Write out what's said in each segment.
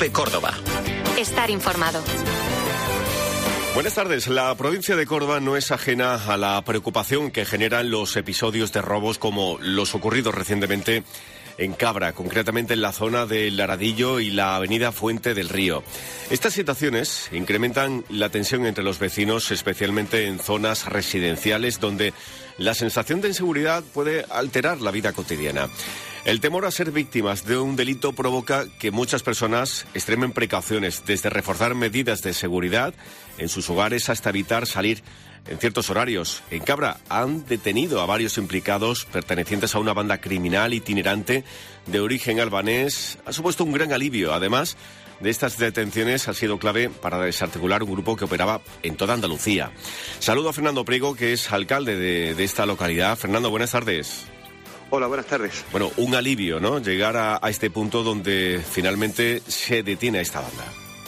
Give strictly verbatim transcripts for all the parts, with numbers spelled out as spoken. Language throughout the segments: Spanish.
COPE Córdoba. Estar informado. Buenas tardes. La provincia de Córdoba no es ajena a la preocupación que generan los episodios de robos como los ocurridos recientemente en Cabra, concretamente en la zona del Aradillo y la avenida Fuente del Río. Estas situaciones incrementan la tensión entre los vecinos, especialmente en zonas residenciales donde la sensación de inseguridad puede alterar la vida cotidiana. El temor a ser víctimas de un delito provoca que muchas personas extremen precauciones, desde reforzar medidas de seguridad en sus hogares hasta evitar salir en ciertos horarios. En Cabra han detenido a varios implicados pertenecientes a una banda criminal itinerante de origen albanés. Ha supuesto un gran alivio. Además de estas detenciones, ha sido clave para desarticular un grupo que operaba en toda Andalucía. Saludo a Fernando Priego, que es alcalde de, de esta localidad. Fernando, buenas tardes. Hola, buenas tardes. Bueno, un alivio, ¿no?, llegar a, a este punto donde finalmente se detiene a esta banda.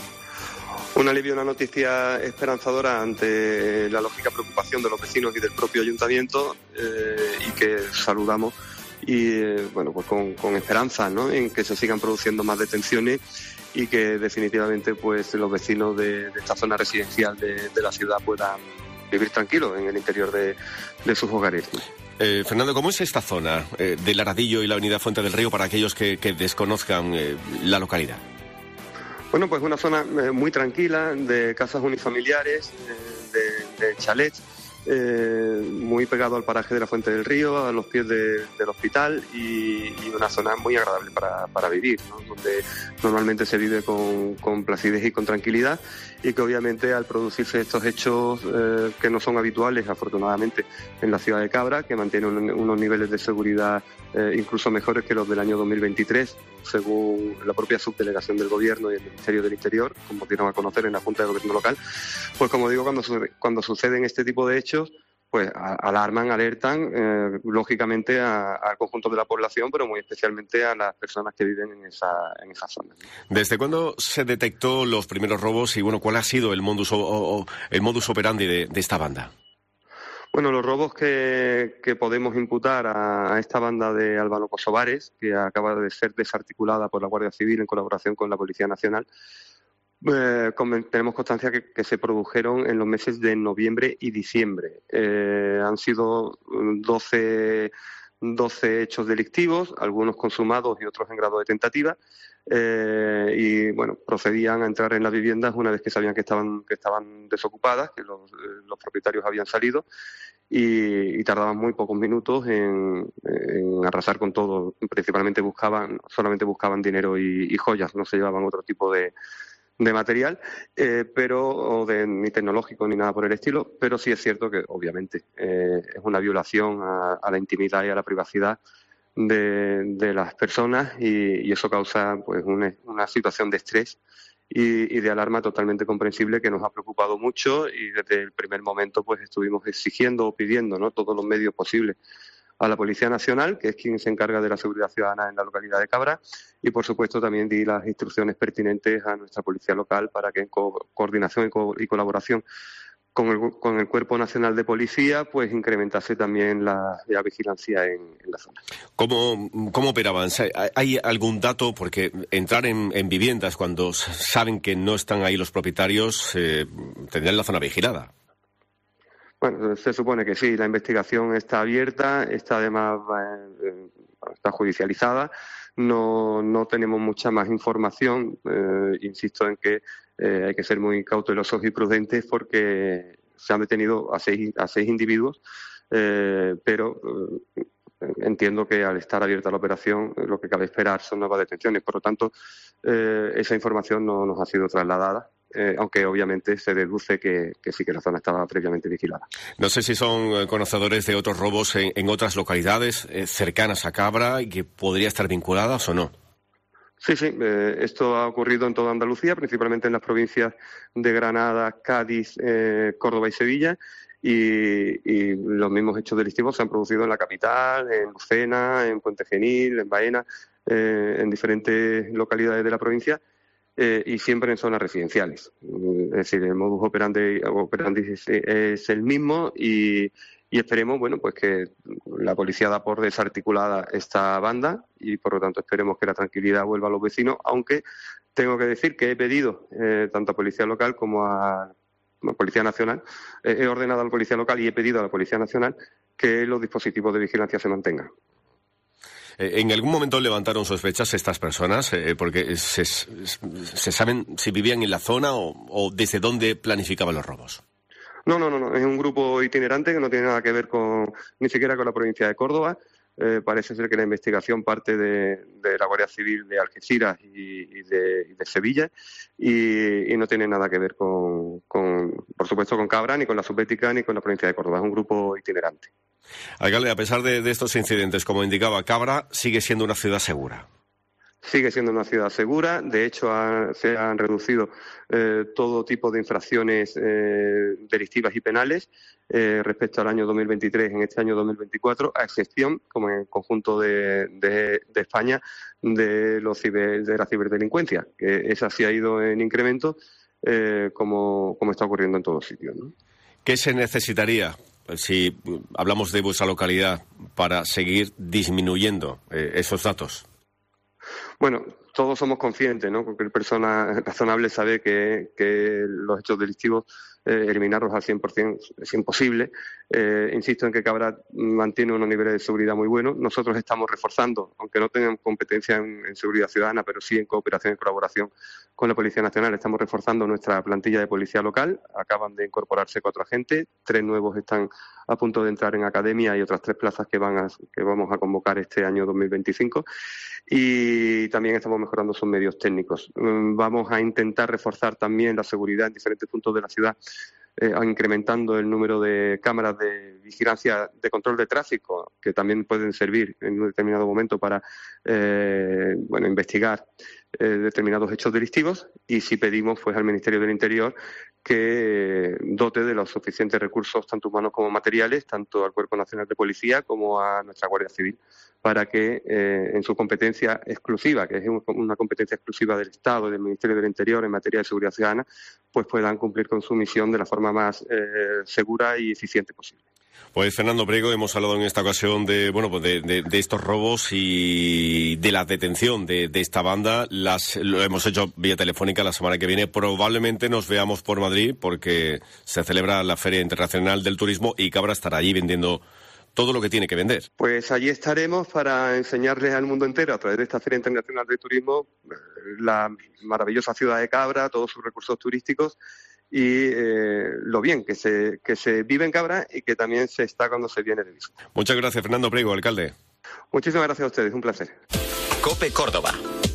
Un alivio, una noticia esperanzadora ante la lógica preocupación de los vecinos y del propio ayuntamiento, eh, y que saludamos y eh, bueno, pues con, con esperanza, ¿no?, en que se sigan produciendo más detenciones y que definitivamente pues los vecinos de, de esta zona residencial de, de la ciudad puedan vivir tranquilos en el interior de, de sus hogares. Eh, Fernando, ¿cómo es esta zona eh, del Aradillo y la avenida Fuente del Río para aquellos que, que desconozcan eh, la localidad? Bueno, pues una zona eh, muy tranquila, de casas unifamiliares, eh, de, de chalets, eh, muy pegado al paraje de la Fuente del Río, a los pies de, del hospital, y, y una zona muy agradable para, para vivir, ¿no?, donde normalmente se vive con, con placidez y con tranquilidad, y que obviamente al producirse estos hechos eh, que no son habituales, afortunadamente, en la ciudad de Cabra, que mantiene un, unos niveles de seguridad eh, incluso mejores que los del año dos mil veintitrés, según la propia subdelegación del Gobierno y el Ministerio del Interior, como dieron a conocer en la Junta de Gobierno local, pues como digo, cuando, su, cuando suceden este tipo de hechos, pues a, alarman, alertan, eh, lógicamente a, al conjunto de la población, pero muy especialmente a las personas que viven en esa, en esa zona. ¿Desde cuándo se detectó los primeros robos y, bueno, cuál ha sido el modus, o, o, el modus operandi de, de esta banda? Bueno, los robos que, que podemos imputar a, a esta banda de albano-kosovares, que acaba de ser desarticulada por la Guardia Civil en colaboración con la Policía Nacional, Eh, tenemos constancia que, que se produjeron en los meses de noviembre y diciembre. Eh, han sido doce, doce hechos delictivos, algunos consumados y otros en grado de tentativa, eh, y bueno, procedían a entrar en las viviendas una vez que sabían que estaban, que estaban desocupadas, que los, los propietarios habían salido, y, y tardaban muy pocos minutos en, en arrasar con todo. Principalmente buscaban, solamente buscaban dinero y, y joyas, no se llevaban otro tipo de de material, eh, pero o de, ni tecnológico ni nada por el estilo, pero sí es cierto que obviamente eh, es una violación a, a la intimidad y a la privacidad de, de las personas, y, y eso causa pues una, una situación de estrés y, y de alarma totalmente comprensible, que nos ha preocupado mucho, y desde el primer momento pues estuvimos exigiendo o pidiendo, ¿no?, todos los medios posibles a la Policía Nacional, que es quien se encarga de la seguridad ciudadana en la localidad de Cabra, y por supuesto también di las instrucciones pertinentes a nuestra Policía Local para que en co- coordinación y, co- y colaboración con el, con el Cuerpo Nacional de Policía pues incrementase también la, la vigilancia en, en la zona. ¿Cómo, cómo operaban? ¿Hay algún dato? Porque entrar en, en viviendas cuando saben que no están ahí los propietarios, eh, tendrán la zona vigilada. Bueno, se supone que sí, la investigación está abierta, está además eh, está judicializada, no, no tenemos mucha más información, eh, insisto en que eh, hay que ser muy cautelosos y prudentes porque se han detenido a seis, a seis individuos, eh, pero eh, entiendo que al estar abierta la operación lo que cabe esperar son nuevas detenciones, por lo tanto eh, esa información no nos ha sido trasladada. Eh, aunque obviamente se deduce que, que sí que la zona estaba previamente vigilada. No sé si son conocedores de otros robos en, en otras localidades eh, cercanas a Cabra y que podría estar vinculadas o no. Sí, sí, eh, esto ha ocurrido en toda Andalucía, principalmente en las provincias de Granada, Cádiz, eh, Córdoba y Sevilla, y, y los mismos hechos delictivos se han producido en la capital, en Lucena, en Puente Genil, en Baena, eh, en diferentes localidades de la provincia. Eh, y siempre en zonas residenciales. Es decir, el modus operandi, operandi es, es el mismo, y, y esperemos, bueno, pues que la policía da por desarticulada esta banda y por lo tanto esperemos que la tranquilidad vuelva a los vecinos, aunque tengo que decir que he pedido eh, tanto a Policía Local como a la Policía Nacional, eh, he ordenado a la Policía Local y he pedido a la Policía Nacional que los dispositivos de vigilancia se mantengan. ¿En algún momento levantaron sospechas estas personas? Eh, porque se, se saben si vivían en la zona o, o desde dónde planificaban los robos. No, no, no, no, es un grupo itinerante que no tiene nada que ver con ni siquiera con la provincia de Córdoba. Eh, parece ser que la investigación parte de, de la Guardia Civil de Algeciras y, y, de, y de Sevilla y, y no tiene nada que ver con, con, por supuesto, con Cabra, ni con la Subbética, ni con la provincia de Córdoba. Es un grupo itinerante. Alcalde, a pesar de, de estos incidentes, como indicaba, Cabra sigue siendo una ciudad segura. Sigue siendo una ciudad segura. De hecho, ha, se han reducido eh, todo tipo de infracciones eh, delictivas y penales eh, respecto al año dos mil veintitrés en este año dos mil veinticuatro, a excepción, como en el conjunto de, de, de España, de, los ciber, de la ciberdelincuencia, que esa sí ha ido en incremento, eh, como, como está ocurriendo en todos sitios, ¿no? ¿Qué se necesitaría, si hablamos de vuestra localidad, para seguir disminuyendo eh, esos datos? Bueno, todos somos conscientes, ¿no? Cualquier persona razonable sabe que, que los hechos delictivos, eh, eliminarlos al cien por ciento es imposible. Eh, insisto en que Cabra mantiene unos niveles de seguridad muy buenos. Nosotros estamos reforzando, aunque no tengan competencia en, en seguridad ciudadana, pero sí en cooperación y colaboración con la Policía Nacional, estamos reforzando nuestra plantilla de policía local. Acaban de incorporarse cuatro agentes, tres nuevos están a punto de entrar en academia y otras tres plazas que van a, que vamos a convocar este año dos mil veinticinco. Y también estamos mejorando sus medios técnicos. Vamos a intentar reforzar también la seguridad en diferentes puntos de la ciudad, eh, incrementando el número de cámaras de vigilancia de control de tráfico, que también pueden servir en un determinado momento para eh, bueno, investigar eh, determinados hechos delictivos. Y si pedimos pues al Ministerio del Interior que dote de los suficientes recursos, tanto humanos como materiales, tanto al Cuerpo Nacional de Policía como a nuestra Guardia Civil, para que eh, en su competencia exclusiva, que es una competencia exclusiva del Estado y del Ministerio del Interior en materia de seguridad ciudadana, pues puedan cumplir con su misión de la forma más eh, segura y eficiente posible. Pues Fernando Priego, hemos hablado en esta ocasión de bueno pues de, de, de estos robos y de la detención de, de esta banda. Las lo hemos hecho vía telefónica. La semana que viene probablemente nos veamos por Madrid porque se celebra la Feria Internacional del Turismo y Cabra estará allí vendiendo todo lo que tiene que vender. Pues allí estaremos para enseñarles al mundo entero, a través de esta Feria Internacional de Turismo, la maravillosa ciudad de Cabra, todos sus recursos turísticos y eh, lo bien que se, que se vive en Cabra y que también se está cuando se viene de visita. Muchas gracias, Fernando Priego, alcalde. Muchísimas gracias a ustedes, un placer. COPE Córdoba.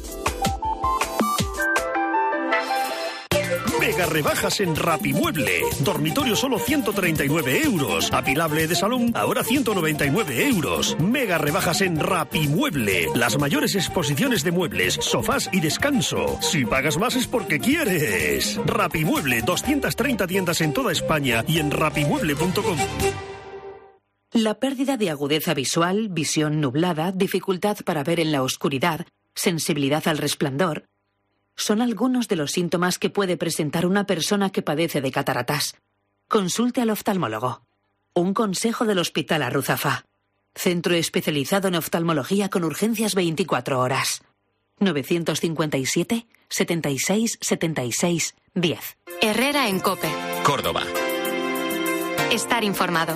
Mega rebajas en Rapimueble. Dormitorio solo ciento treinta y nueve euros. Apilable de salón ahora ciento noventa y nueve euros. Mega rebajas en Rapimueble. Las mayores exposiciones de muebles, sofás y descanso. Si pagas más es porque quieres. Rapimueble, doscientas treinta tiendas en toda España y en rapimueble punto com. La pérdida de agudeza visual, visión nublada, dificultad para ver en la oscuridad, sensibilidad al resplandor, son algunos de los síntomas que puede presentar una persona que padece de cataratas. Consulte al oftalmólogo. Un consejo del Hospital Arruzafa. Centro especializado en oftalmología con urgencias veinticuatro horas. novecientos cincuenta y siete, setenta y seis, setenta y seis, diez. Herrera en COPE. Córdoba. Estar informado.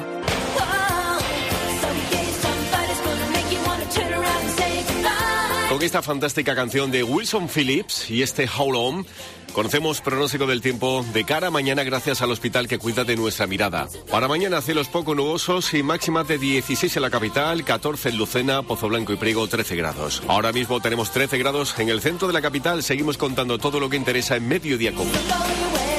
Con esta fantástica canción de Wilson Phillips y este How Long, conocemos pronóstico del tiempo de cara a mañana gracias al hospital que cuida de nuestra mirada. Para mañana cielos poco nubosos y máxima de dieciséis en la capital, catorce en Lucena, Pozoblanco y Priego, trece grados. Ahora mismo tenemos trece grados en el centro de la capital. Seguimos contando todo lo que interesa en Mediodía COPE.